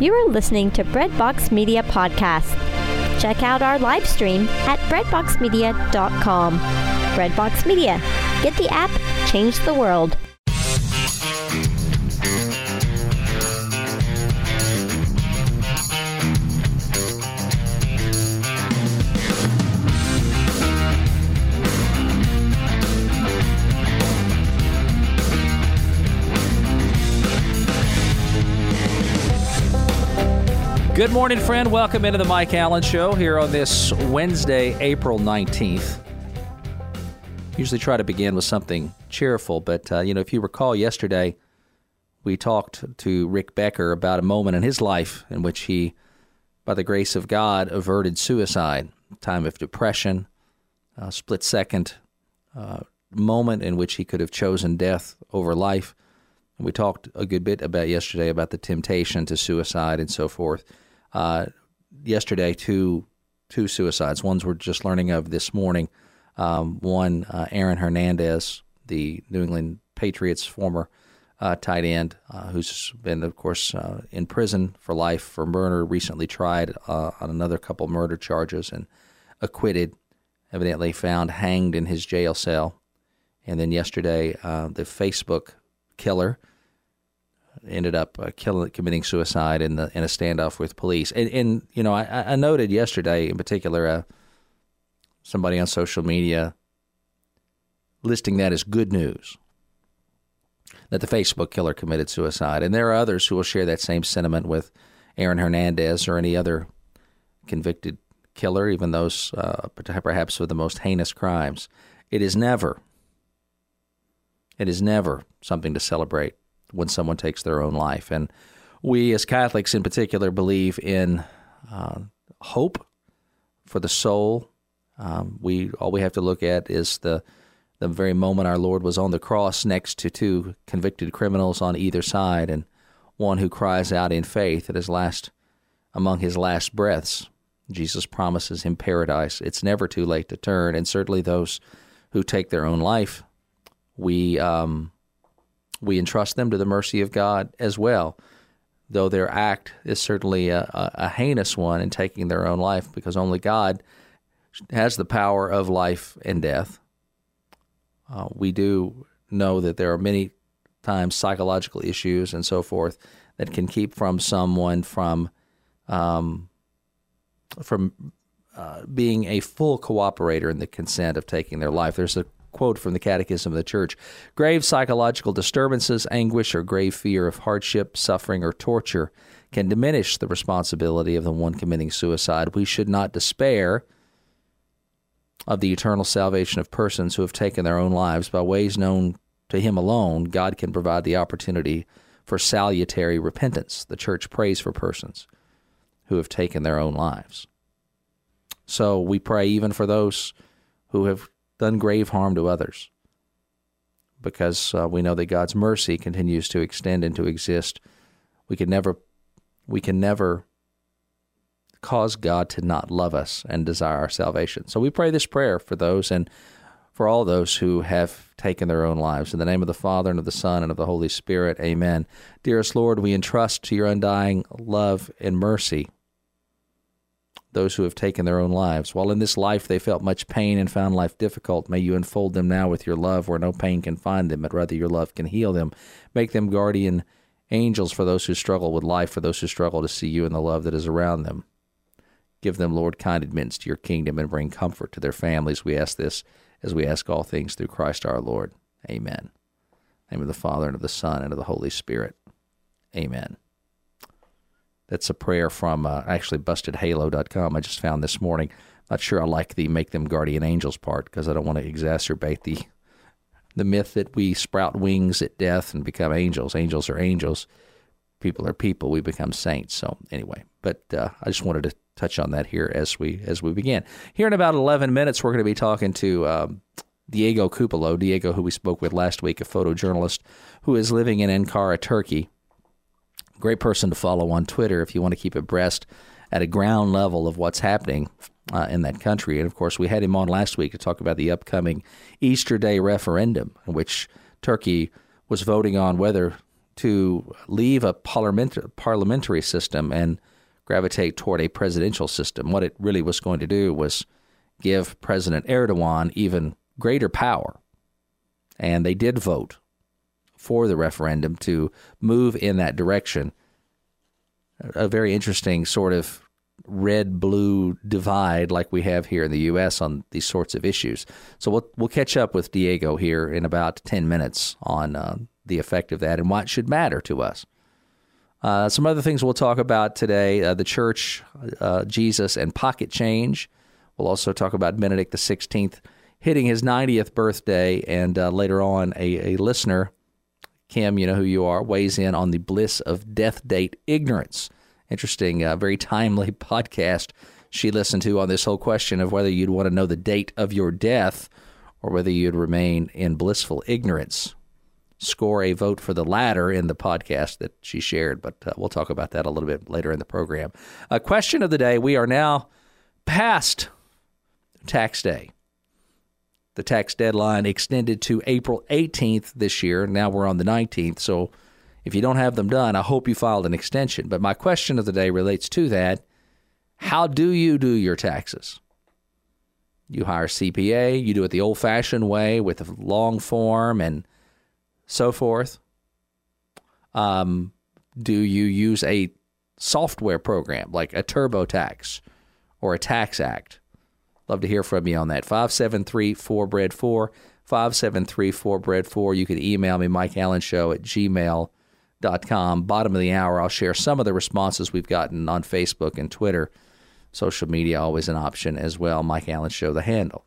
You are listening to Breadbox Media Podcast. Check out our live stream at breadboxmedia.com. Breadbox Media. Get the app, change the world. Good morning, friend. Welcome into the Mike Allen Show here on this Wednesday, April 19th. Usually try to begin with something cheerful, but, if you recall yesterday, we talked to Rick Becker about a moment in his life in which he, by the grace of God, averted suicide, a time of depression, a split-second moment in which he could have chosen death over life. And we talked a good bit about yesterday about the temptation to suicide and so forth. Yesterday, two suicides. Ones we're just learning of this morning. One, Aaron Hernandez, the New England Patriots former tight end, who's been, of course, in prison for life for murder, recently tried on another couple murder charges and acquitted, evidently found hanged in his jail cell. And then yesterday, the Facebook killer ended up committing suicide in a standoff with police. And I noted yesterday in particular somebody on social media listing that as good news, that the Facebook killer committed suicide. And there are others who will share that same sentiment with Aaron Hernandez or any other convicted killer, even those perhaps with the most heinous crimes. It is never something to celebrate when someone takes their own life. And we as Catholics in particular believe in hope for the soul. All we have to look at is the very moment our Lord was on the cross next to two convicted criminals on either side, and one who cries out in faith at among his last breaths. Jesus promises him paradise. It's never too late to turn, and certainly those who take their own life, we entrust them to the mercy of God as well, though their act is certainly a heinous one in taking their own life, because only God has the power of life and death. We do know that there are many times psychological issues and so forth that can keep someone from being a full cooperator in the consent of taking their life. There's a quote from the Catechism of the Church: grave psychological disturbances, anguish, or grave fear of hardship, suffering, or torture can diminish the responsibility of the one committing suicide. We should not despair of the eternal salvation of persons who have taken their own lives. By ways known to Him alone, God can provide the opportunity for salutary repentance. The Church prays for persons who have taken their own lives. So we pray even for those who have done grave harm to others, because we know that God's mercy continues to extend and to exist. We can never cause God to not love us and desire our salvation. So we pray this prayer for those and for all those who have taken their own lives. In the name of the Father, and of the Son, and of the Holy Spirit, amen. Dearest Lord, we entrust to your undying love and mercy those who have taken their own lives. While in this life they felt much pain and found life difficult, may you enfold them now with your love where no pain can find them, but rather your love can heal them. Make them guardian angels for those who struggle with life, for those who struggle to see you in the love that is around them. Give them, Lord, kind admittance to your kingdom and bring comfort to their families. We ask this as we ask all things through Christ our Lord. Amen. In the name of the Father, and of the Son, and of the Holy Spirit. Amen. That's a prayer from actually bustedhalo.com I just found this morning. Not sure I like the make them guardian angels part, because I don't want to exacerbate the myth that we sprout wings at death and become angels. Angels are angels. People are people. We become saints. So anyway, but I just wanted to touch on that here as we begin. Here in about 11 minutes, we're going to be talking to Diego Cupolo. Diego, who we spoke with last week, a photojournalist who is living in Ankara, Turkey. Great person to follow on Twitter if you want to keep abreast at a ground level of what's happening in that country. And, of course, we had him on last week to talk about the upcoming Easter Day referendum, in which Turkey was voting on whether to leave a parliamentary system and gravitate toward a presidential system. What it really was going to do was give President Erdogan even greater power. And they did vote for the referendum to move in that direction. A very interesting sort of red-blue divide like we have here in the U.S. on these sorts of issues. So we'll catch up with Diego here in about 10 minutes on the effect of that and why it should matter to us. Some other things we'll talk about today, the church, Jesus, and pocket change. We'll also talk about Benedict XVI hitting his 90th birthday, and later on a listener, Kim, you know who you are, weighs in on the bliss of death date ignorance. Interesting, very timely podcast she listened to on this whole question of whether you'd want to know the date of your death or whether you'd remain in blissful ignorance. Score a vote for the latter in the podcast that she shared, but we'll talk about that a little bit later in the program. Question of the day, we are now past tax day. The tax deadline extended to April 18th this year. Now we're on the 19th, so if you don't have them done, I hope you filed an extension. But my question of the day relates to that. How do you do your taxes? You hire a CPA, you do it the old-fashioned way with a long form and so forth. Do you use a software program like a TurboTax or a TaxAct? Love to hear from you on that. 573-4BREAD4, 573-4BREAD4. You can email me, MikeAllenShow@gmail.com. Bottom of the hour, I'll share some of the responses we've gotten on Facebook and Twitter. Social media, always an option as well. Mike Allen Show, the handle.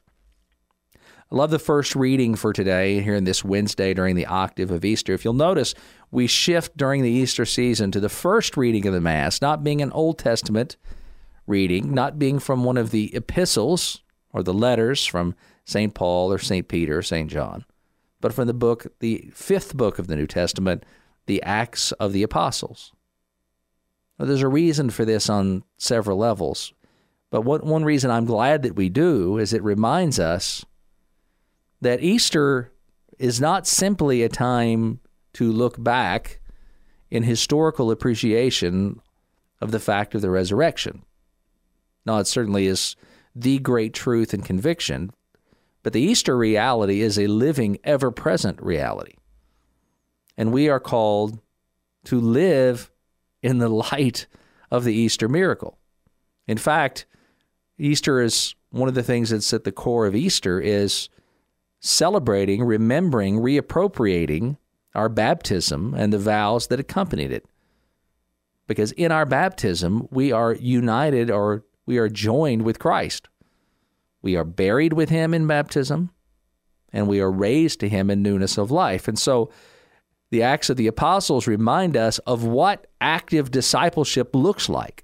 I love the first reading for today here in this Wednesday during the octave of Easter. If you'll notice, we shift during the Easter season to the first reading of the Mass, not being an Old Testament reading, not being from one of the epistles or the letters from St. Paul or St. Peter or St. John, but from the book, the fifth book of the New Testament, the Acts of the Apostles. Now, there's a reason for this on several levels, but one reason I'm glad that we do is it reminds us that Easter is not simply a time to look back in historical appreciation of the fact of the resurrection. Now, it certainly is the great truth and conviction, but the Easter reality is a living, ever-present reality. And we are called to live in the light of the Easter miracle. In fact, Easter is one of the things that's at the core of Easter is celebrating, remembering, reappropriating our baptism and the vows that accompanied it. Because in our baptism, we are united or we are joined with Christ. We are buried with him in baptism, and we are raised to him in newness of life. And so the Acts of the Apostles remind us of what active discipleship looks like,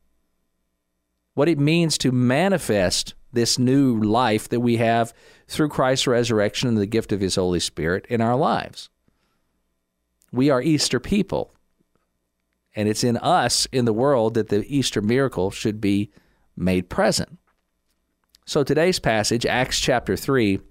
what it means to manifest this new life that we have through Christ's resurrection and the gift of his Holy Spirit in our lives. We are Easter people, and it's in us, in the world, that the Easter miracle should be made present. So today's passage, Acts chapter 3,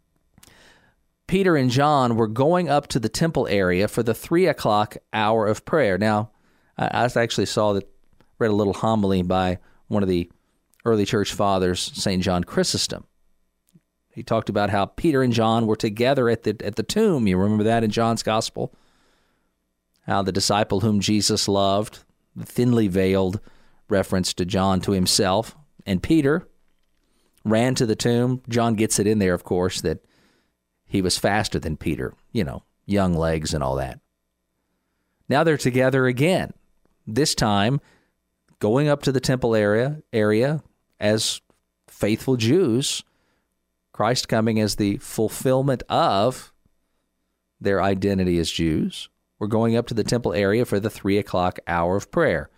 Peter and John were going up to the temple area for the 3 o'clock hour of prayer. Now, I actually read a little homily by one of the early church fathers, St. John Chrysostom. He talked about how Peter and John were together at the tomb. You remember that in John's Gospel? How the disciple whom Jesus loved, the thinly veiled reference to John to himself, and Peter ran to the tomb. John gets it in there, of course, that he was faster than Peter, young legs and all that. Now they're together again, this time going up to the temple area as faithful Jews, Christ coming as the fulfillment of their identity as Jews. We're going up to the temple area for the 3 o'clock hour of prayer.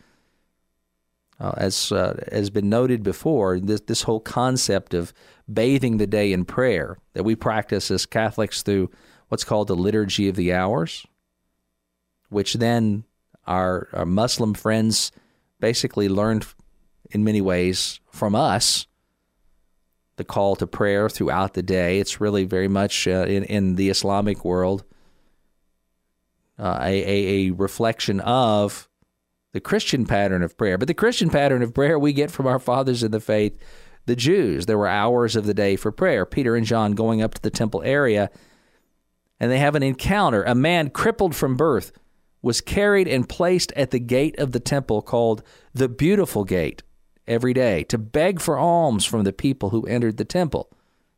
As has been noted before, this whole concept of bathing the day in prayer that we practice as Catholics through what's called the Liturgy of the Hours, which then our Muslim friends basically learned in many ways from us, the call to prayer throughout the day. It's really very much in the Islamic world a reflection of the Christian pattern of prayer. But the Christian pattern of prayer we get from our fathers in the faith, the Jews. There were hours of the day for prayer. Peter and John going up to the temple area, and they have an encounter. A man crippled from birth was carried and placed at the gate of the temple called the Beautiful Gate every day to beg for alms from the people who entered the temple.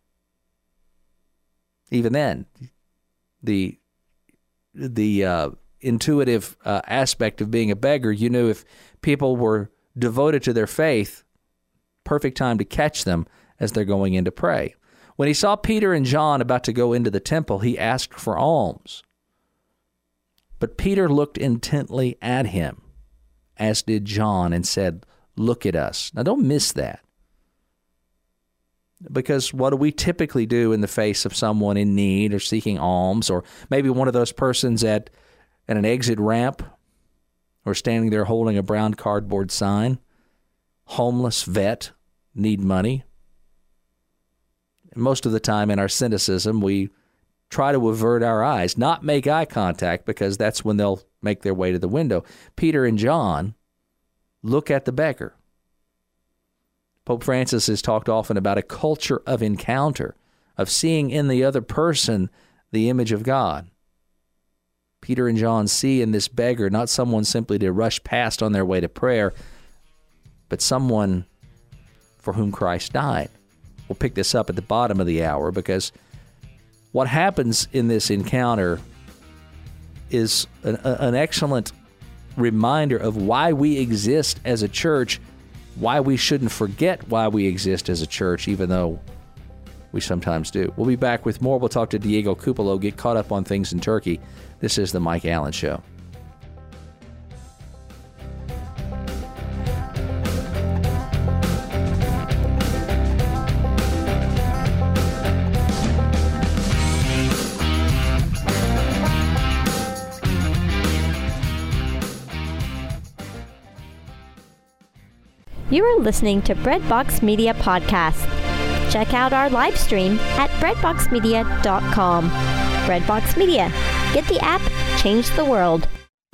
Even then, the intuitive aspect of being a beggar, you knew if people were devoted to their faith, perfect time to catch them as they're going in to pray. When he saw Peter and John about to go into the temple, he asked for alms. But Peter looked intently at him, as did John, and said, "Look at us." Now, don't miss that. Because what do we typically do in the face of someone in need or seeking alms, or maybe one of those persons at an exit ramp or standing there holding a brown cardboard sign? Homeless vet, need money. Most of the time in our cynicism, we try to avert our eyes, not make eye contact, because that's when they'll make their way to the window. Peter and John look at the beggar. Pope Francis has talked often about a culture of encounter, of seeing in the other person the image of God. Peter and John see in this beggar not someone simply to rush past on their way to prayer, but someone for whom Christ died. We'll pick this up at the bottom of the hour, because what happens in this encounter is an excellent reminder of why we exist as a church, why we shouldn't forget why we exist as a church, even though we sometimes do. We'll be back with more. We'll talk to Diego Cupolo, get caught up on things in Turkey. This is The Mike Allen Show. You are listening to Breadbox Media Podcast. Check out our live stream at breadboxmedia.com. Breadbox Media. Get the app, change the world.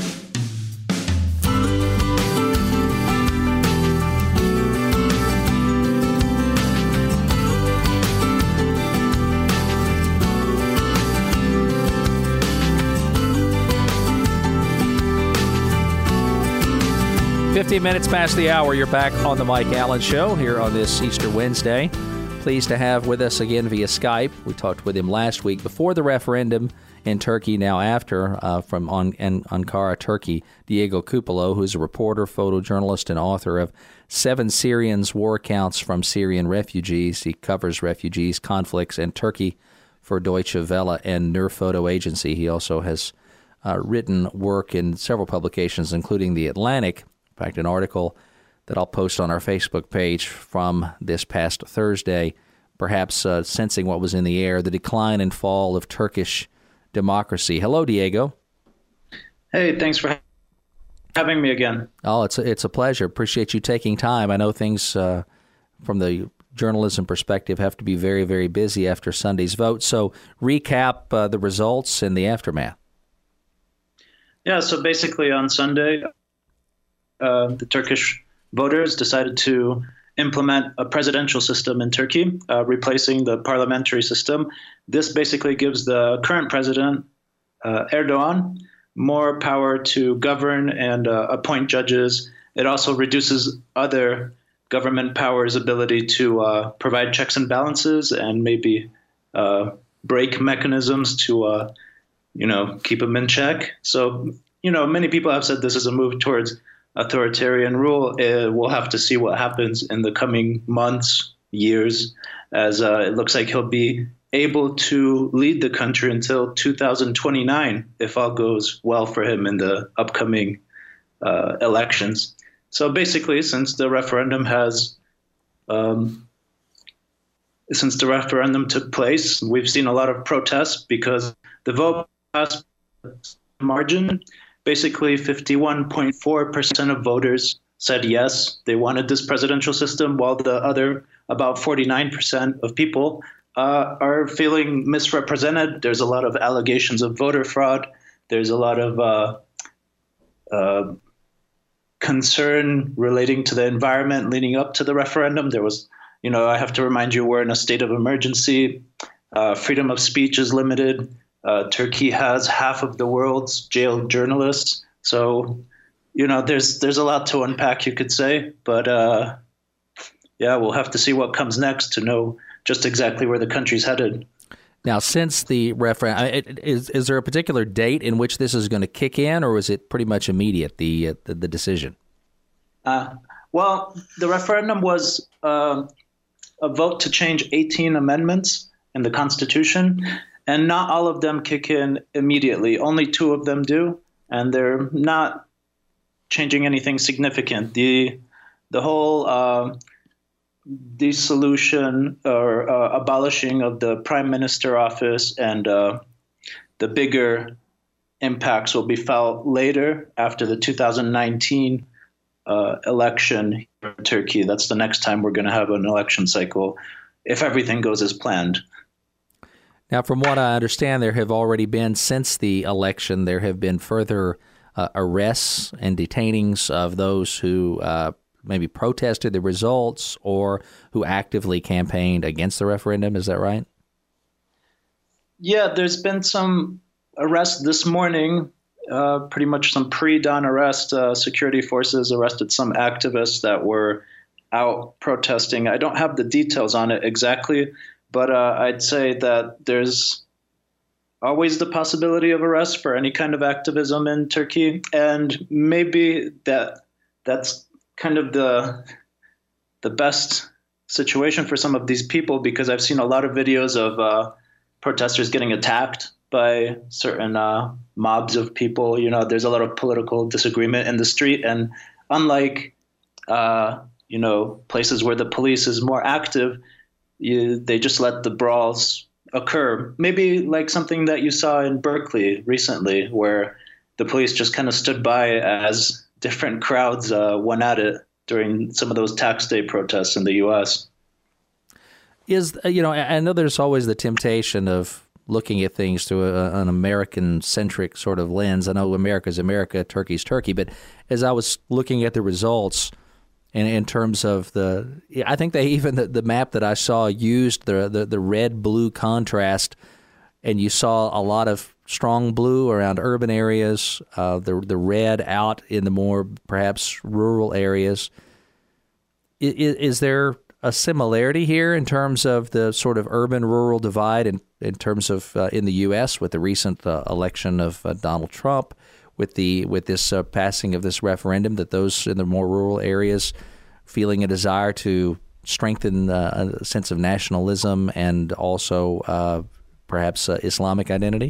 Minutes past the hour, you're back on the Mike Allen Show here on this Easter Wednesday. Pleased to have with us again via Skype. We talked with him last week before the referendum in Turkey, now after, from Ankara, Turkey, Diego Cupolo, who's a reporter, photojournalist, and author of 7 Syrians' War Accounts from Syrian Refugees. He covers refugees, conflicts, and Turkey for Deutsche Welle and Nur Photo Agency. He also has written work in several publications, including The Atlantic. In fact, an article that I'll post on our Facebook page from this past Thursday, perhaps sensing what was in the air, the decline and fall of Turkish democracy. Hello, Diego. Hey, thanks for having me again. Oh, it's a pleasure. Appreciate you taking time. I know things from the journalism perspective have to be very, very busy after Sunday's vote. So recap the results and the aftermath. Yeah, so basically on Sunday, the Turkish voters decided to implement a presidential system in Turkey, replacing the parliamentary system. This basically gives the current president, Erdogan, more power to govern and appoint judges. It also reduces other government powers' ability to provide checks and balances and maybe break mechanisms to, keep them in check. So, many people have said this is a move towards authoritarian rule. We'll have to see what happens in the coming months, years, as it looks like he'll be able to lead the country until 2029, if all goes well for him in the upcoming elections. So basically, since the referendum took place, we've seen a lot of protests because the vote passed margin. Basically, 51.4% of voters said yes, they wanted this presidential system, while the other about 49% of people are feeling misrepresented. There's a lot of allegations of voter fraud. There's a lot of concern relating to the environment leading up to the referendum. There was, I have to remind you, we're in a state of emergency. Freedom of speech is limited. Turkey has half of the world's jailed journalists. So, there's a lot to unpack, you could say. But we'll have to see what comes next to know just exactly where the country's headed. Now, since the referendum, is there a particular date in which this is going to kick in, or is it pretty much immediate, the decision? Well, the referendum was a vote to change 18 amendments in the Constitution, and not all of them kick in immediately. Only 2 of them do, and they're not changing anything significant. The whole dissolution or abolishing of the prime minister office and the bigger impacts will be felt later after the 2019 election in Turkey. That's the next time we're going to have an election cycle if everything goes as planned. Now, from what I understand, there have already been, since the election, there have been further arrests and detainings of those who maybe protested the results or who actively campaigned against the referendum. Is that right? Yeah, there's been some arrests this morning, pretty much some pre-dawn arrest. Security forces arrested some activists that were out protesting. I don't have the details on it exactly, but I'd say that there's always the possibility of arrest for any kind of activism in Turkey. And maybe that's kind of the best situation for some of these people, because I've seen a lot of videos of protesters getting attacked by certain mobs of people. There's a lot of political disagreement in the street, and unlike places where the police is more active, they just let the brawls occur. Maybe like something that you saw in Berkeley recently, where the police just kind of stood by as different crowds went at it during some of those tax day protests in the U.S. I know there's always the temptation of looking at things through an American-centric sort of lens. I know America's America, Turkey's Turkey, but as I was looking at the results, and in terms of I think they even the map that I saw used the red-blue contrast, and you saw a lot of strong blue around urban areas, the red out in the more perhaps rural areas. Is there a similarity here in terms of the sort of urban-rural divide in terms of in the U.S. with the recent election of Donald Trump, with this passing of this referendum, that those in the more rural areas feeling a desire to strengthen a sense of nationalism and also perhaps Islamic identity?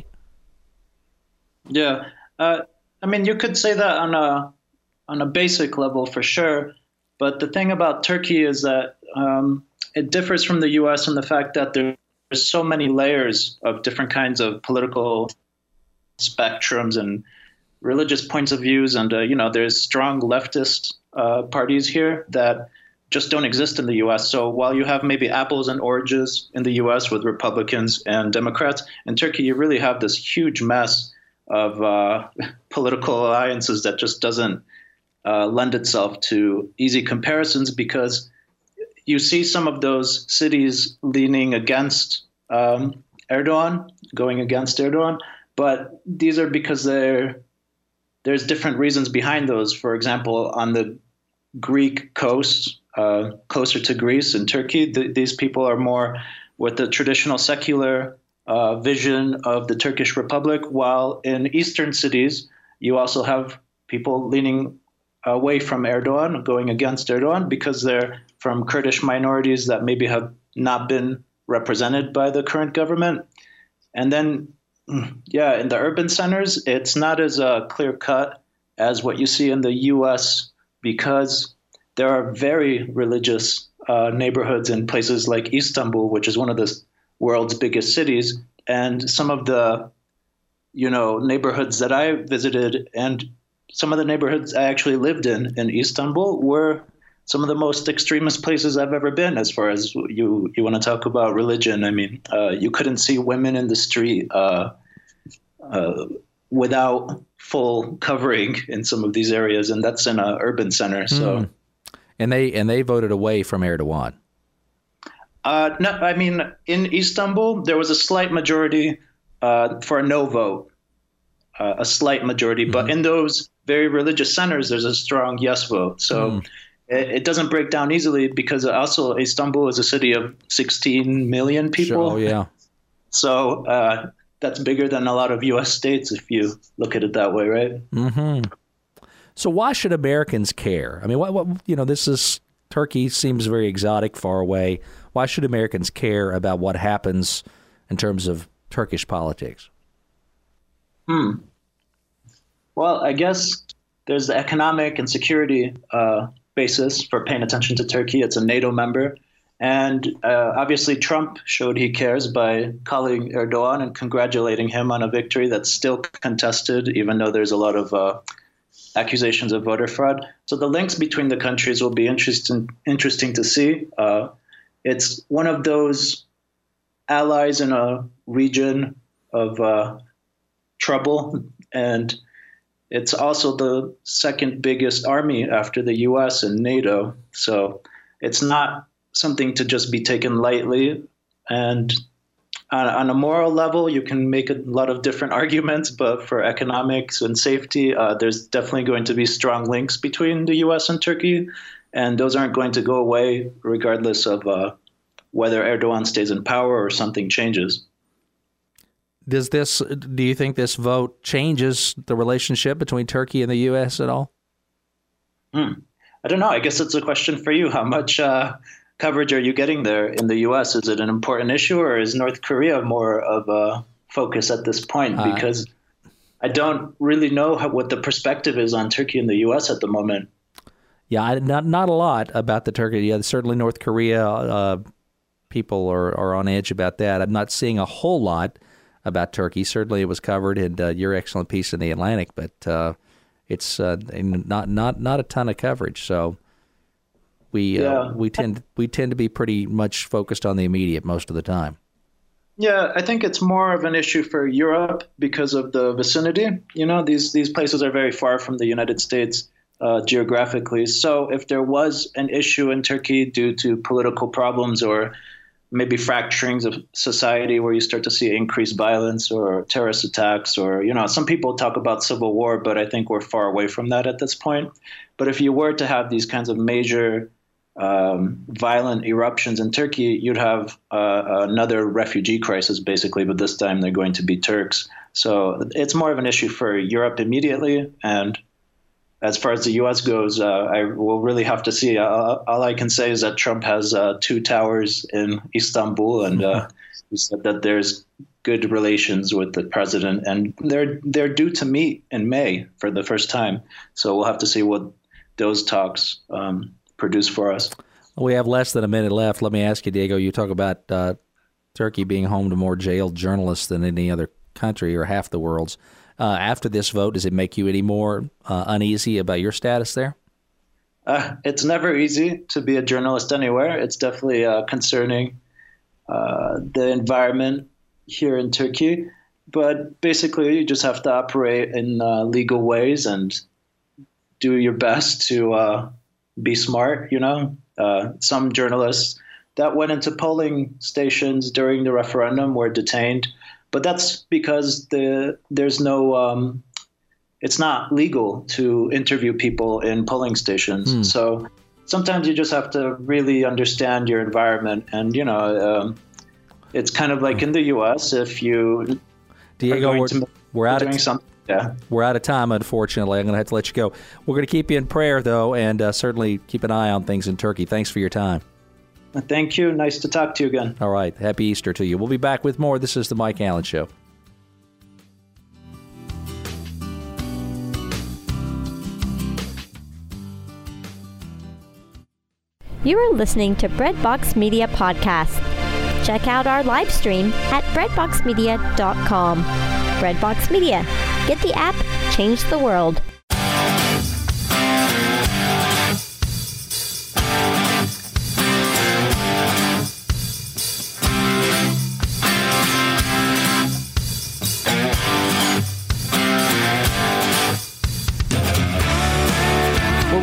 Yeah, you could say that on a basic level for sure. But the thing about Turkey is that it differs from the U.S. in the fact that there's so many layers of different kinds of political spectrums and religious points of views. And, there's strong leftist parties here that just don't exist in the U.S. So while you have maybe apples and oranges in the U.S. with Republicans and Democrats, in Turkey you really have this huge mess of political alliances that just doesn't lend itself to easy comparisons, because you see some of those cities leaning against Erdogan, going against Erdogan, but these are because there's different reasons behind those. For example, on the Greek coast, closer to Greece and Turkey, these people are more with the traditional secular vision of the Turkish Republic, while in eastern cities, you also have people leaning away from Erdogan, going against Erdogan, because they're from Kurdish minorities that maybe have not been represented by the current government. And then, in the urban centers, it's not as clear cut as what you see in the U.S., because there are very religious neighborhoods in places like Istanbul, which is one of the world's biggest cities. And some of the, neighborhoods that I visited, and some of the neighborhoods I actually lived in Istanbul, were some of the most extremist places I've ever been, as far as you want to talk about religion. You couldn't see women in the street without full covering in some of these areas, and that's in an urban center. So, and they voted away from Erdogan. No, I mean, in Istanbul, there was a slight majority for a no vote, a slight majority. But in those very religious centers, there's a strong yes vote. So it doesn't break down easily because also Istanbul is a city of 16 million people. Sure, oh, yeah. So that's bigger than a lot of U.S. states if you look at it that way, right? Mm-hmm. So why should Americans care? I mean, Turkey seems very exotic, far away. Why should Americans care about what happens in terms of Turkish politics? Well, I guess there's the economic and security basis for paying attention to Turkey. It's a NATO member. And obviously Trump showed he cares by calling Erdogan and congratulating him on a victory that's still contested, even though there's a lot of accusations of voter fraud. So the links between the countries will be interesting to see. It's one of those allies in a region of trouble, and it's also the second biggest army after the U.S. and NATO. So it's not something to just be taken lightly. And on a moral level, you can make a lot of different arguments, but for economics and safety, there's definitely going to be strong links between the U.S. and Turkey, and those aren't going to go away regardless of whether Erdogan stays in power or something changes. Do you think this vote changes the relationship between Turkey and the U.S. at all? I don't know. I guess it's a question for you. How much coverage are you getting there in the U.S.? Is it an important issue, or is North Korea more of a focus at this point? Because I don't really know what the perspective is on Turkey in the U.S. at the moment. Yeah, not a lot about the Turkey. Yeah, certainly North Korea, people are on edge about that. I'm not seeing a whole lot about Turkey. Certainly it was covered in your excellent piece in The Atlantic, but it's not a ton of coverage. So we tend to be pretty much focused on the immediate most of the time. Yeah, I think it's more of an issue for Europe because of the vicinity. You know, these places are very far from the United States geographically. So if there was an issue in Turkey due to political problems or maybe fracturings of society where you start to see increased violence or terrorist attacks, or, you know, some people talk about civil war, but I think we're far away from that at this point. But if you were to have these kinds of major violent eruptions in Turkey, you'd have another refugee crisis, basically, but this time they're going to be Turks. So it's more of an issue for Europe immediately. And as far as the U.S. goes, I will really have to see. All I can say is that Trump has 2 towers in Istanbul, and he said that there's good relations with the president, and they're due to meet in May for the first time. So we'll have to see what those talks produce for us. We have less than a minute left. Let me ask you, Diego, you talk about Turkey being home to more jailed journalists than any other country or half the world's. After this vote, does it make you any more uneasy about your status there? It's never easy to be a journalist anywhere. It's definitely concerning, the environment here in Turkey. But basically, you just have to operate in legal ways and do your best to be smart, you know. Some journalists that went into polling stations during the referendum were detained. But that's because there's no it's not legal to interview people in polling stations. So sometimes you just have to really understand your environment. And, you know, it's kind of like in the U.S. if you Diego, we're out doing something. Yeah. We're out of time, unfortunately. I'm going to have to let you go. We're going to keep you in prayer, though, and certainly keep an eye on things in Turkey. Thanks for your time. Thank you. Nice to talk to you again. All right. Happy Easter to you. We'll be back with more. This is The Mike Allen Show. You are listening to Breadbox Media Podcast. Check out our live stream at breadboxmedia.com. Breadbox Media. Get the app, change the world.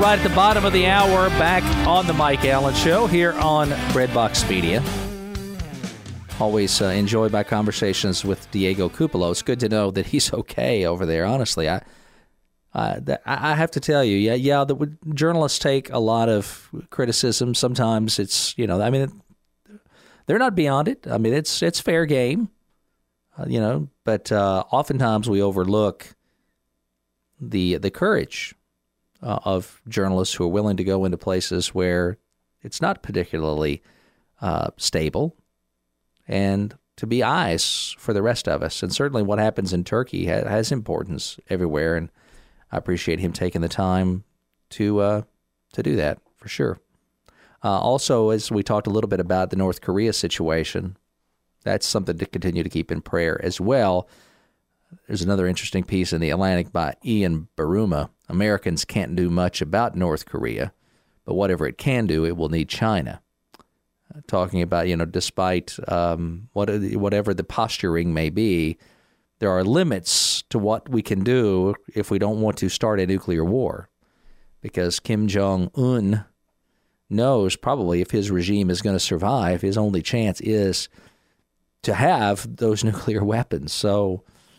right at the bottom of the hour, back on the Mike Allen Show here on Breadbox Media. Always enjoy my conversations with Diego Cupolo. It's good to know that he's okay over there. Honestly, I have to tell you, the journalists take a lot of criticism. Sometimes it's, they're not beyond it. I mean, it's fair game, but oftentimes we overlook the courage of journalists who are willing to go into places where it's not particularly stable, and to be eyes for the rest of us. And certainly what happens in Turkey has importance everywhere, and I appreciate him taking the time to do that, for sure. Also, as we talked a little bit about the North Korea situation, that's something to continue to keep in prayer as well. There's another interesting piece in The Atlantic by Ian Baruma. Americans can't do much about North Korea, but whatever it can do, it will need China. Talking about, despite whatever the posturing may be, there are limits to what we can do if we don't want to start a nuclear war. Because Kim Jong-un knows probably if his regime is going to survive, his only chance is to have those nuclear weapons. So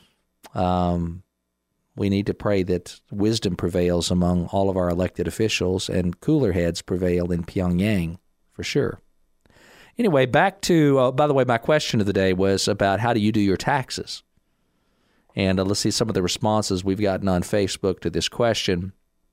we need to pray that wisdom prevails among all of our elected officials and cooler heads prevail in Pyongyang, for sure. Anyway, back to, by the way, my question of the day was about how do you do your taxes? And let's see some of the responses we've gotten on Facebook to this question.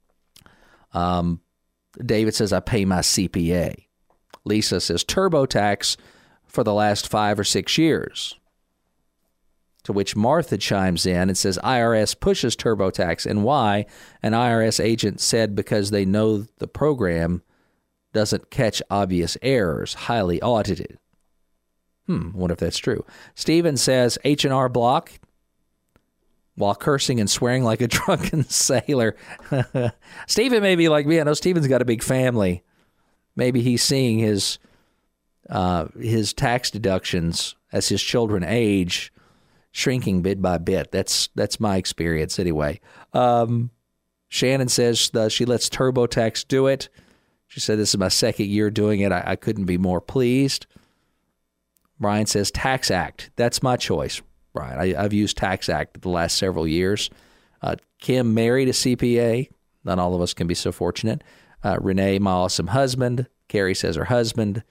David says, I pay my CPA. Lisa says, TurboTax for the last 5 or 6 years. To which Martha chimes in and says, IRS pushes TurboTax. And why? An IRS agent said because they know the program doesn't catch obvious errors, highly audited. Wonder if that's true. Steven says, H&R Block, while cursing and swearing like a drunken sailor. Steven may be like me. I know Steven's got a big family. Maybe he's seeing his tax deductions as his children age shrinking bit by bit. That's my experience anyway. Shannon says she lets TurboTax do it. She said, this is my second year doing it. I couldn't be more pleased. Brian says, Tax Act. That's my choice, Brian. I've used Tax Act the last several years. Kim married a CPA. Not all of us can be so fortunate. Renee, my awesome husband. Carrie says her husband.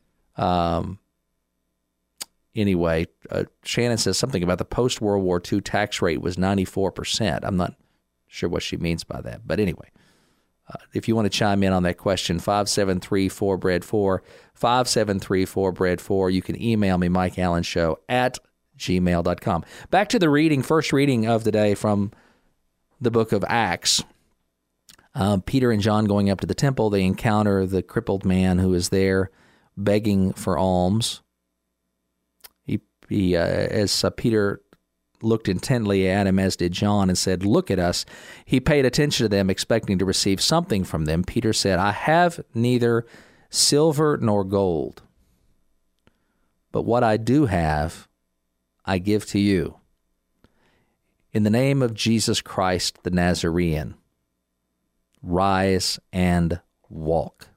Anyway, Shannon says something about the post-World War II tax rate was 94%. I'm not sure what she means by that. But anyway, if you want to chime in on that question, 573-4BREAD4, 573-4BREAD4. You can email me, mikeallenshow@gmail.com. Back to the reading, first reading of the day from the book of Acts. Peter and John going up to the temple, they encounter the crippled man who is there begging for alms. As Peter looked intently at him, as did John, and said, look at us, he paid attention to them, expecting to receive something from them. Peter said, I have neither silver nor gold, but what I do have, I give to you. In the name of Jesus Christ the Nazarene, rise and walk.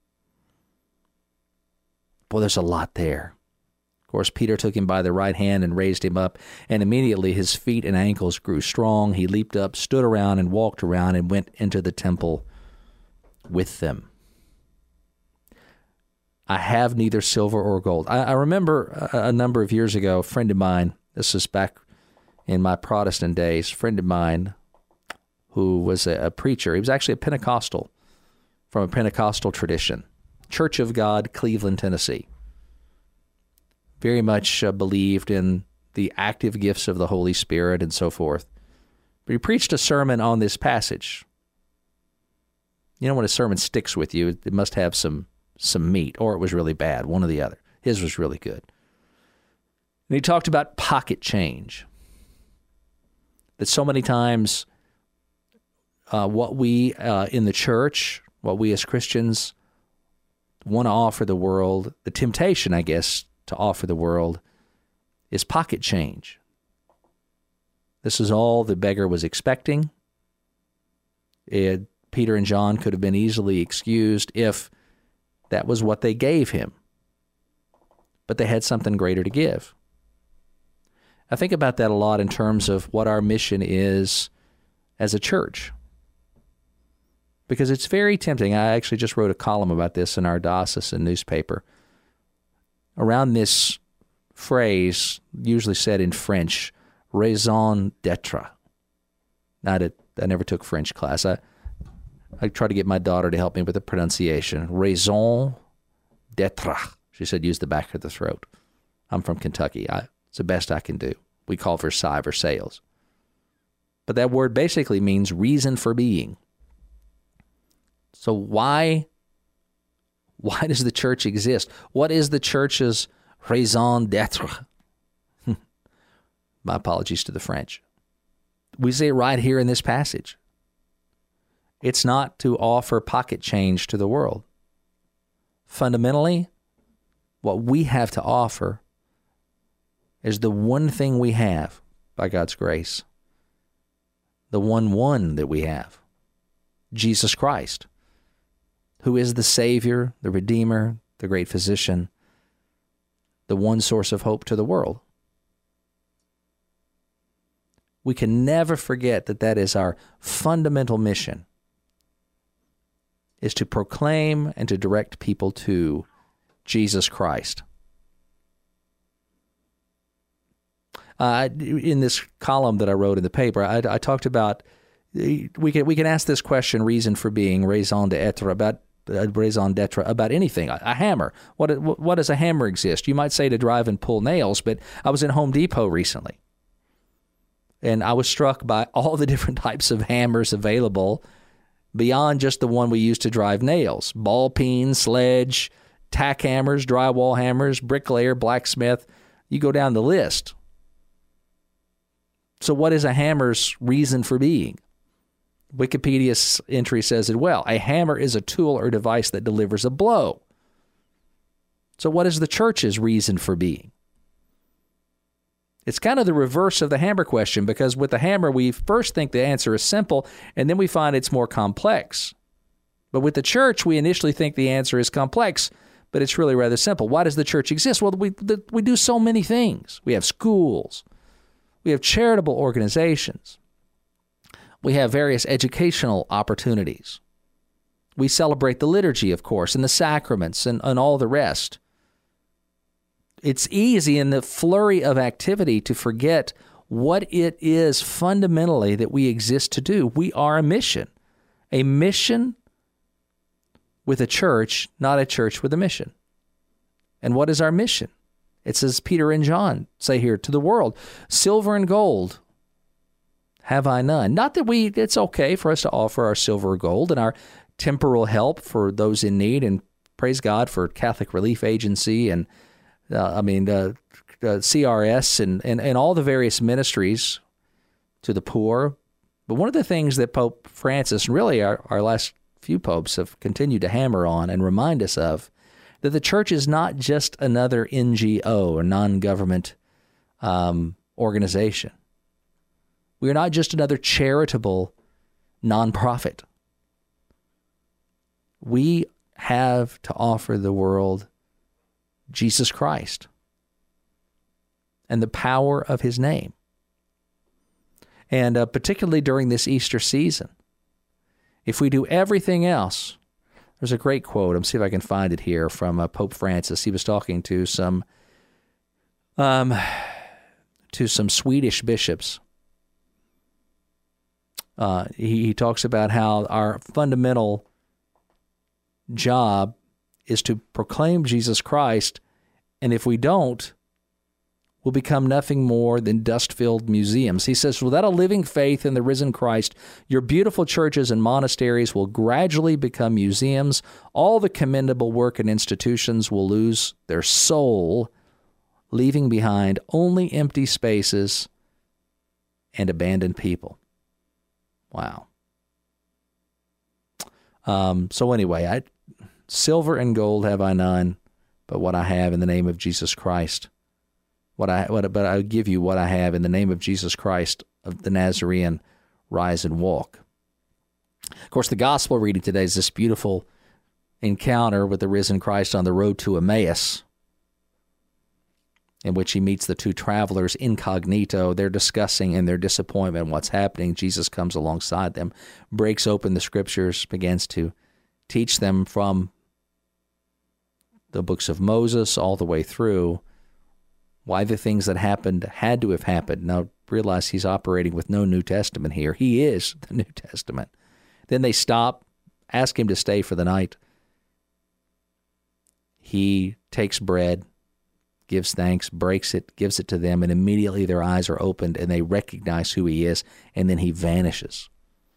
Boy, there's a lot there. Of course, Peter took him by the right hand and raised him up, and immediately his feet and ankles grew strong. He leaped up, stood around, and walked around, and went into the temple with them. I have neither silver or gold. I remember a number of years ago, a friend of mine, this was back in my Protestant days, a friend of mine who was a preacher. He was actually a Pentecostal, from a Pentecostal tradition. Church of God, Cleveland, Tennessee. Very much believed in the active gifts of the Holy Spirit and so forth. But he preached a sermon on this passage. You know, when a sermon sticks with you, it must have some meat, or it was really bad, one or the other. His was really good. And he talked about pocket change. That so many times what we in the church, what we as Christians want to offer the world, the temptation, I guess, to offer the world is pocket change. This is all the beggar was expecting. Peter Peter and John could have been easily excused if that was what they gave him. But they had something greater to give. I think about that a lot in terms of what our mission is as a church. Because it's very tempting. I actually just wrote a column about this in our diocesan newspaper around this phrase, usually said in French, raison d'être. I never took French class. I tried to get my daughter to help me with the pronunciation. Raison d'être. She said, use the back of the throat. I'm from Kentucky. It's the best I can do. We call Versailles Versailles. But that word basically means reason for being. So why does the church exist? What is the church's raison d'être? My apologies to the French. We see it right here in this passage. It's not to offer pocket change to the world. Fundamentally, what we have to offer is the one thing we have by God's grace. The one that we have. Jesus Christ, who is the Savior, the Redeemer, the great physician, the one source of hope to the world. We can never forget that is our fundamental mission, is to proclaim and to direct people to Jesus Christ. In this column that I wrote in the paper, I talked about, we can ask this question, reason for being, raison d'être, about anything. A hammer. What does a hammer exist? You might say to drive and pull nails, but I was in Home Depot recently, and I was struck by all the different types of hammers available beyond just the one we use to drive nails. Ball peen, sledge, tack hammers, drywall hammers, bricklayer, blacksmith. You go down the list. So what is a hammer's reason for being? Wikipedia's entry says it well. A hammer is a tool or device that delivers a blow. So what is the church's reason for being? It's kind of the reverse of the hammer question, because with the hammer, we first think the answer is simple, and then we find it's more complex. But with the church, we initially think the answer is complex, but it's really rather simple. Why does the church exist? Well, we do so many things. We have schools. We have charitable organizations. We have various educational opportunities. We celebrate the liturgy, of course, and the sacraments and all the rest. It's easy in the flurry of activity to forget what it is fundamentally that we exist to do. We are a mission with a church, not a church with a mission. And what is our mission? It says, Peter and John say here, to the world, silver and gold have I none. Not that it's okay for us to offer our silver or gold and our temporal help for those in need, and praise God for Catholic Relief Agency and CRS and all the various ministries to the poor. But one of the things that Pope Francis, and really our last few popes, have continued to hammer on and remind us of, that the church is not just another NGO or non-government organization. We are not just another charitable nonprofit. We have to offer the world Jesus Christ and the power of his name. And particularly during this Easter season, if we do everything else, there's a great quote. I'm see if I can find it here from Pope Francis. He was talking to some Swedish bishops. He talks about how our fundamental job is to proclaim Jesus Christ, and if we don't, we'll become nothing more than dust-filled museums. He says, without a living faith in the risen Christ, your beautiful churches and monasteries will gradually become museums. All the commendable work and institutions will lose their soul, leaving behind only empty spaces and abandoned people. Wow. So anyway, silver and gold have I none, but what I have in the name of Jesus Christ. But I give you what I have in the name of Jesus Christ of the Nazarene, rise and walk. Of course, the gospel reading today is this beautiful encounter with the risen Christ on the road to Emmaus, in which he meets the two travelers incognito. They're discussing in their disappointment what's happening. Jesus comes alongside them, breaks open the scriptures, begins to teach them from the books of Moses all the way through why the things that happened had to have happened. Now, realize he's operating with no New Testament here. He is the New Testament. Then they stop, ask him to stay for the night. He takes bread, gives thanks, breaks it, gives it to them, and immediately their eyes are opened and they recognize who he is, and then he vanishes.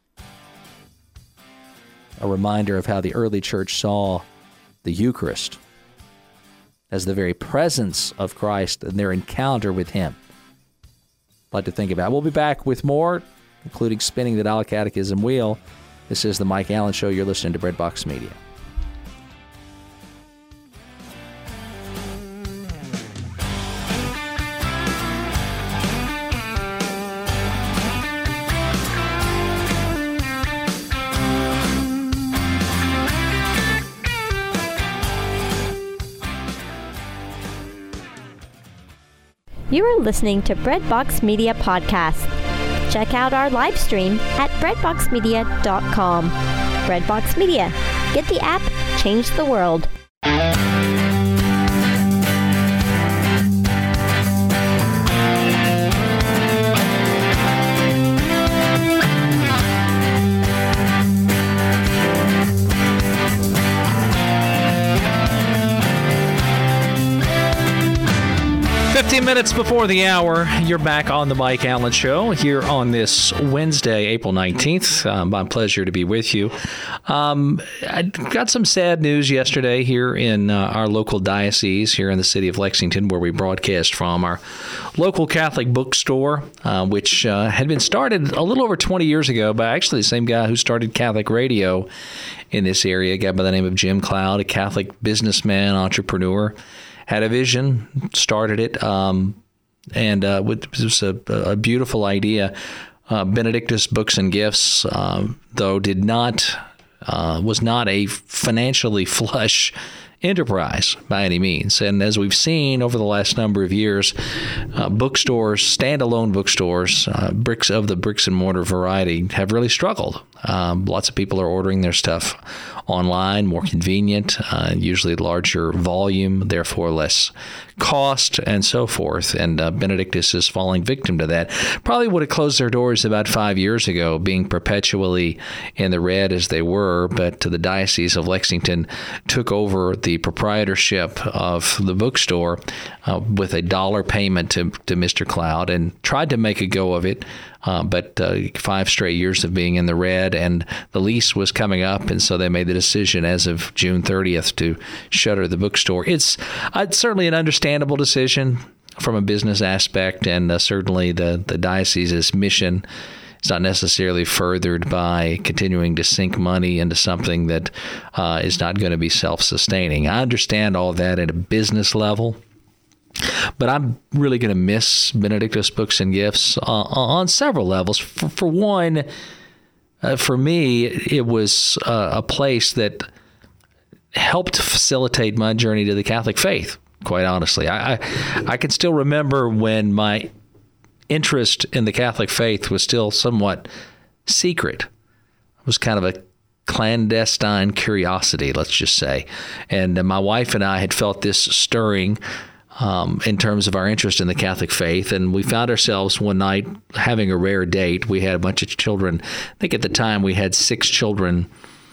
A reminder of how the early church saw the Eucharist as the very presence of Christ and their encounter with him. I'd like to think about it. We'll be back with more, including spinning the Dial Catechism wheel. This is the Mike Allen Show. You're listening to Breadbox Media. You are listening to Breadbox Media Podcast. Check out our live stream at breadboxmedia.com. Breadbox Media. Get the app, change the world. 15 minutes before the hour, you're back on the Mike Allen Show here on this Wednesday, April 19th. My pleasure to be with you. I got some sad news yesterday here in our local diocese here in the city of Lexington, where we broadcast from our local Catholic bookstore, which had been started a little over 20 years ago by actually the same guy who started Catholic radio in this area, a guy by the name of Jim Cloud, a Catholic businessman, entrepreneur. Had a vision, started it, and it was a beautiful idea. Benedictus Books and Gifts, though, was not a financially flush enterprise by any means. And as we've seen over the last number of years, bookstores, standalone bookstores, bricks and mortar variety, have really struggled. Lots of people are ordering their stuff online, more convenient, usually larger volume, therefore less cost, and so forth. And Benedictus is falling victim to that. Probably would have closed their doors about 5 years ago, being perpetually in the red as they were, but the Diocese of Lexington took over the proprietorship of the bookstore with a $1 payment to Mr. Cloud, and tried to make a go of it. But 5 straight years of being in the red, and the lease was coming up, and so they made the decision as of June 30th to shutter the bookstore. It's certainly an understandable decision from a business aspect, and certainly the diocese's mission is not necessarily furthered by continuing to sink money into something that is not going to be self-sustaining. I understand all that at a business level. But I'm really going to miss Benedictus Books and Gifts on several levels. For one, for me, it was a place that helped facilitate my journey to the Catholic faith, quite honestly. I can still remember when my interest in the Catholic faith was still somewhat secret. It was kind of a clandestine curiosity, let's just say. And my wife and I had felt this stirring in terms of our interest in the Catholic faith. And we found ourselves one night having a rare date. We had a bunch of children. I think at the time we had 6 children,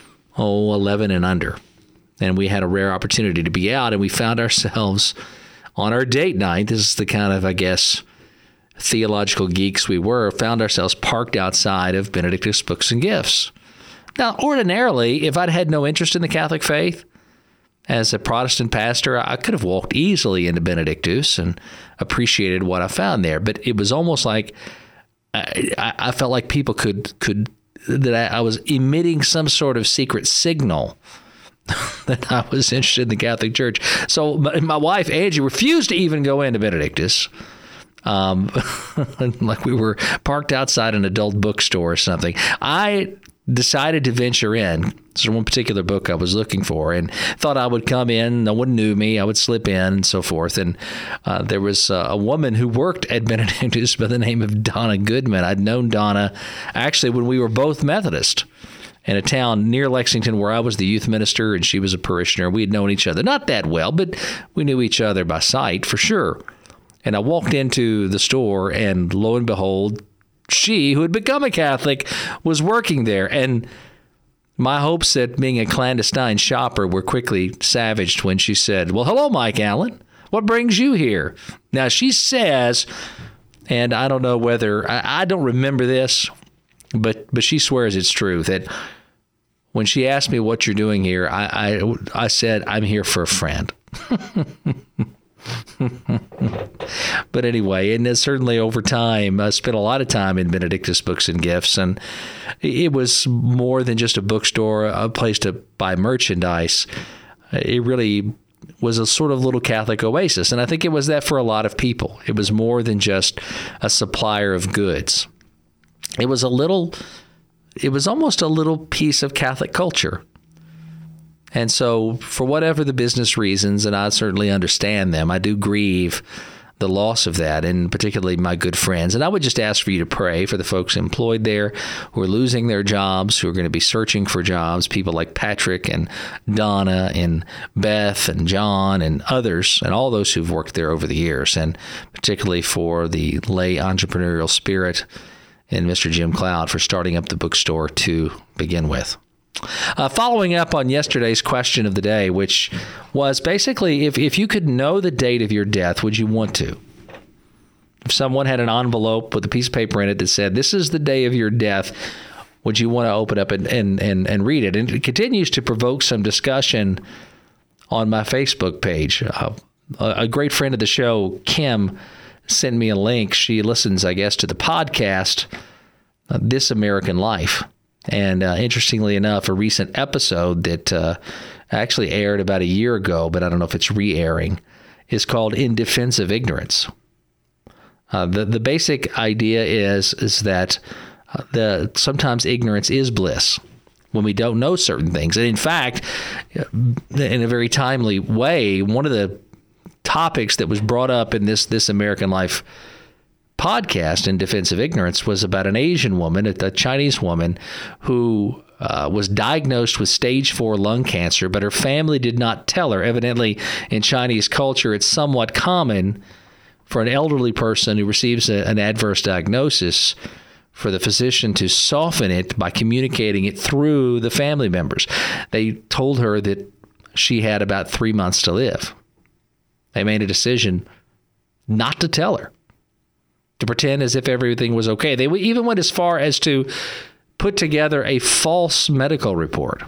11 and under. And we had a rare opportunity to be out, and we found ourselves on our date night. This is the kind of, I guess, theological geeks we were, found ourselves parked outside of Benedictus Books and Gifts. Now, ordinarily, if I'd had no interest in the Catholic faith, as a Protestant pastor, I could have walked easily into Benedictus and appreciated what I found there. But it was almost like I felt like people that I was emitting some sort of secret signal that I was interested in the Catholic Church. So my wife, Angie, refused to even go into Benedictus. Like we were parked outside an adult bookstore or something. I decided to venture in. This is one particular book I was looking for, and thought I would come in. No one knew me. I would slip in and so forth. And there was a woman who worked at Benedictus by the name of Donna Goodman. I'd known Donna actually when we were both Methodist in a town near Lexington where I was the youth minister and she was a parishioner. We had known each other, not that well, but we knew each other by sight for sure. And I walked into the store, and lo and behold, she, who had become a Catholic, was working there. And my hopes at being a clandestine shopper were quickly savaged when she said, "Well, hello, Mike Allen. What brings you here?" Now, she says, and I don't know whether, I don't remember this, but she swears it's true, that when she asked me what you're doing here, I said, "I'm here for a friend." But anyway, and certainly over time, I spent a lot of time in Benedictus Books and Gifts, and it was more than just a bookstore, a place to buy merchandise. It really was a sort of little Catholic oasis, and I think it was that for a lot of people. It was more than just a supplier of goods. It was almost a little piece of Catholic culture. And so for whatever the business reasons, and I certainly understand them, I do grieve the loss of that, and particularly my good friends. And I would just ask for you to pray for the folks employed there who are losing their jobs, who are going to be searching for jobs, people like Patrick and Donna and Beth and John and others, and all those who've worked there over the years, and particularly for the lay entrepreneurial spirit in Mr. Jim Cloud for starting up the bookstore to begin with. Following up on yesterday's question of the day, which was basically, if you could know the date of your death, would you want to? If someone had an envelope with a piece of paper in it that said, "This is the day of your death," would you want to open up and read it? And it continues to provoke some discussion on my Facebook page. A great friend of the show, Kim, sent me a link. She listens, I guess, to the podcast, This American Life. And interestingly enough, a recent episode that actually aired about a year ago, but I don't know if it's re-airing, is called In Defense of Ignorance. The basic idea is that sometimes ignorance is bliss when we don't know certain things. And in fact, in a very timely way, one of the topics that was brought up in this American Life podcast, In Defense of Ignorance, was about an Asian woman, a Chinese woman, who was diagnosed with stage 4 lung cancer, but her family did not tell her. Evidently, in Chinese culture, it's somewhat common for an elderly person who receives an adverse diagnosis for the physician to soften it by communicating it through the family members. They told her that she had about 3 months to live. They made a decision not to tell her, to pretend as if everything was okay. They even went as far as to put together a false medical report.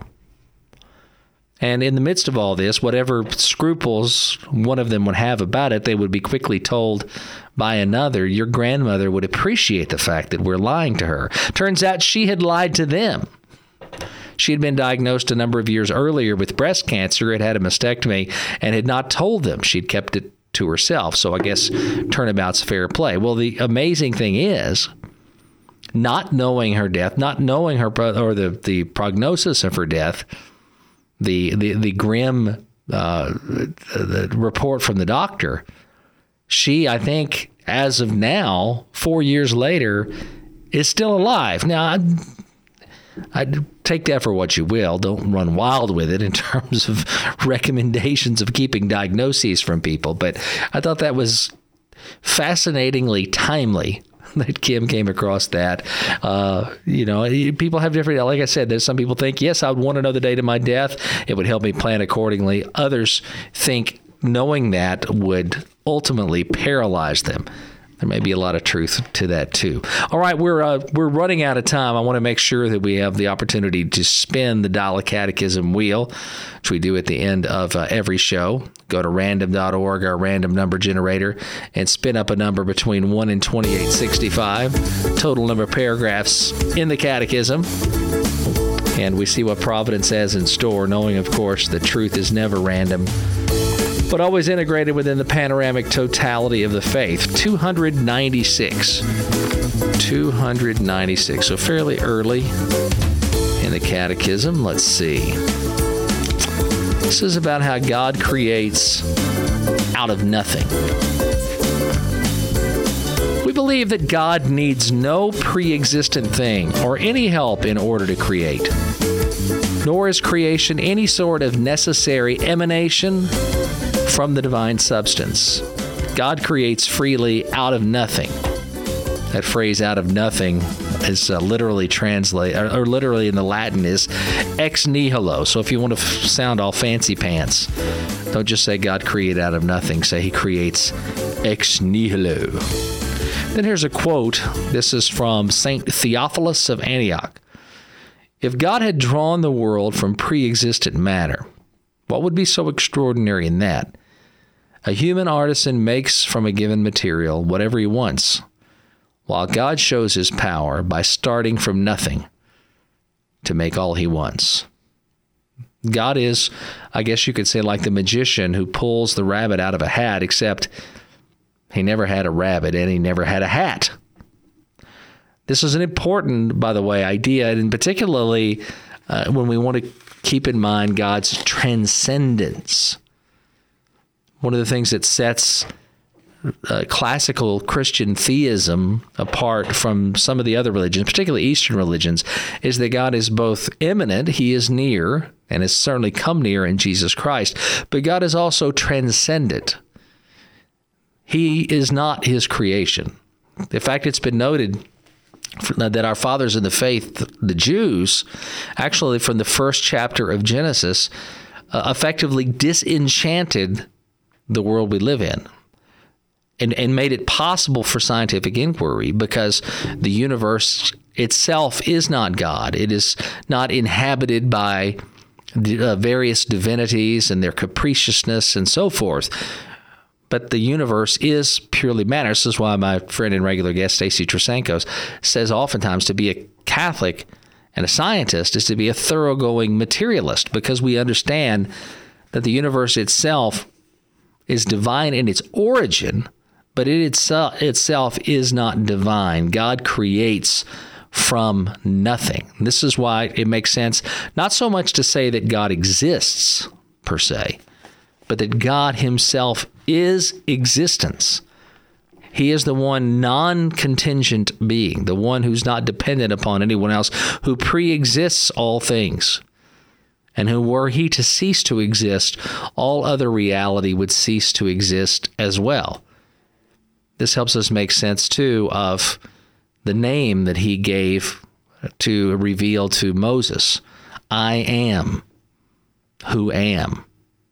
And in the midst of all this, whatever scruples one of them would have about it, they would be quickly told by another, "Your grandmother would appreciate the fact that we're lying to her." Turns out she had lied to them. She had been diagnosed a number of years earlier with breast cancer, had a mastectomy, and had not told them. She'd kept it to herself. So I guess turnabout's fair play. Well, the amazing thing is, not knowing her death, not knowing her or the prognosis of her death, the grim the report from the doctor, she, I think, as of now, 4 years later, is still alive. Now, I'd take that for what you will. Don't run wild with it in terms of recommendations of keeping diagnoses from people. But I thought that was fascinatingly timely that Kim came across that. People have different, like I said, there's some people think, yes, I would want to know the date of my death. It would help me plan accordingly. Others think knowing that would ultimately paralyze them. There may be a lot of truth to that, too. All right, we're running out of time. I want to make sure that we have the opportunity to spin the Dial a Catechism wheel, which we do at the end of every show. Go to random.org, our random number generator, and spin up a number between 1 and 2865. Total number of paragraphs in the Catechism. And we see what Providence has in store, knowing, of course, that truth is never random, but always integrated within the panoramic totality of the faith. 296. So fairly early in the Catechism. Let's see. This is about how God creates out of nothing. We believe that God needs no pre-existent thing or any help in order to create, nor is creation any sort of necessary emanation from the divine substance. God creates freely out of nothing. That phrase "out of nothing" is literally literally in the Latin is ex nihilo. So if you want to sound all fancy pants, don't just say God created out of nothing. Say He creates ex nihilo. Then here's a quote. This is from St. Theophilus of Antioch. If God had drawn the world from pre-existent matter, what would be so extraordinary in that? A human artisan makes from a given material whatever he wants, while God shows His power by starting from nothing to make all He wants. God is, I guess you could say, like the magician who pulls the rabbit out of a hat, except He never had a rabbit and He never had a hat. This is an important, by the way, idea, and particularly when we want to keep in mind God's transcendence. One of the things that sets classical Christian theism apart from some of the other religions, particularly Eastern religions, is that God is both immanent, He is near, and has certainly come near in Jesus Christ, but God is also transcendent. He is not His creation. In fact, it's been noted that our fathers in the faith, the Jews, actually from the first chapter of Genesis, effectively disenchanted the world we live in and made it possible for scientific inquiry, because the universe itself is not God. It is not inhabited by various divinities and their capriciousness and so forth. But the universe is purely matter. This is why my friend and regular guest, Stacy Trasenko, says oftentimes to be a Catholic and a scientist is to be a thoroughgoing materialist, because we understand that the universe itself is divine in its origin, but it itself is not divine. God creates from nothing. This is why it makes sense not so much to say that God exists per se, but that God Himself is existence. He is the one non-contingent being, the one who's not dependent upon anyone else, who pre-exists all things, and who, were He to cease to exist, all other reality would cease to exist as well. This helps us make sense, too, of the name that He gave to reveal to Moses. I am who am.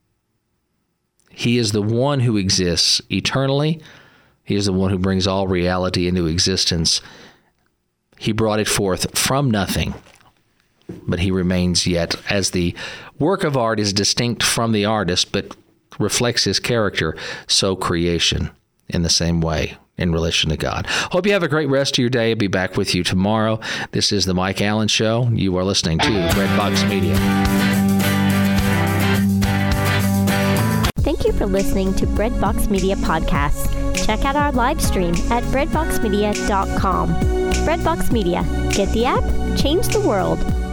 He is the one who exists eternally. He is the one who brings all reality into existence. He brought it forth from nothing, but He remains yet, as the work of art is distinct from the artist, but reflects His character, so creation in the same way in relation to God. Hope you have a great rest of your day. I'll be back with you tomorrow. This is the Mike Allen Show. You are listening to Breadbox Media. Thank you for listening to Breadbox Media Podcasts. Check out our live stream at breadboxmedia.com. Breadbox Media. Get the app, change the world.